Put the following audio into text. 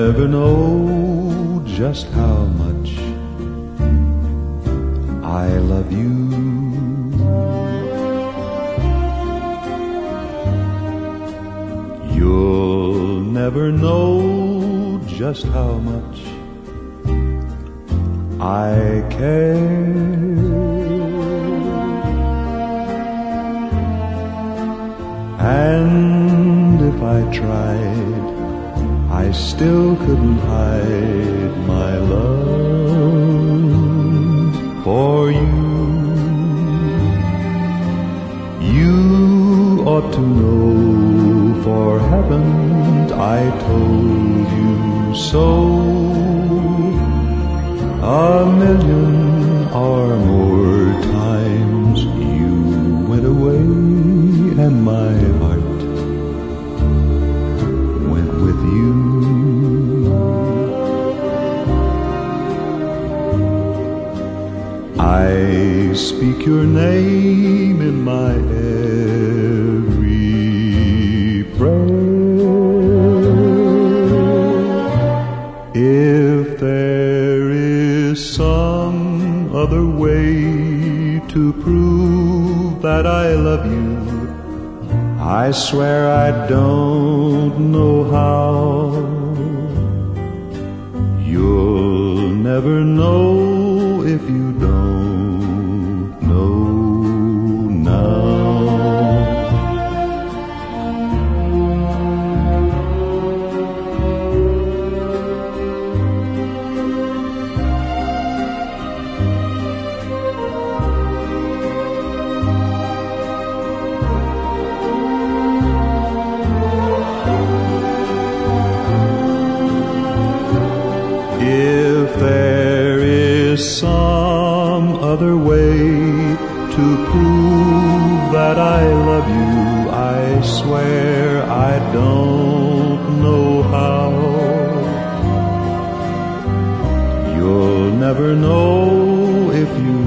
never know just how much I love you. You'll never know just how much I care. And if I tried, I still couldn't hide my love for you. You ought to know, for haven't I told you so 1,000,000 or more times? You went away and my heart went with you. I speak your name in my every prayer. If there is some other way to prove that I love you, I swear I don't know how. You'll never know if you don't know now. If there is some other way to prove that I love you, I swear I don't know how. You'll never know if you